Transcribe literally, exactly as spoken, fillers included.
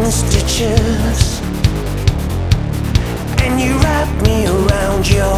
the stitches, and you wrap me around your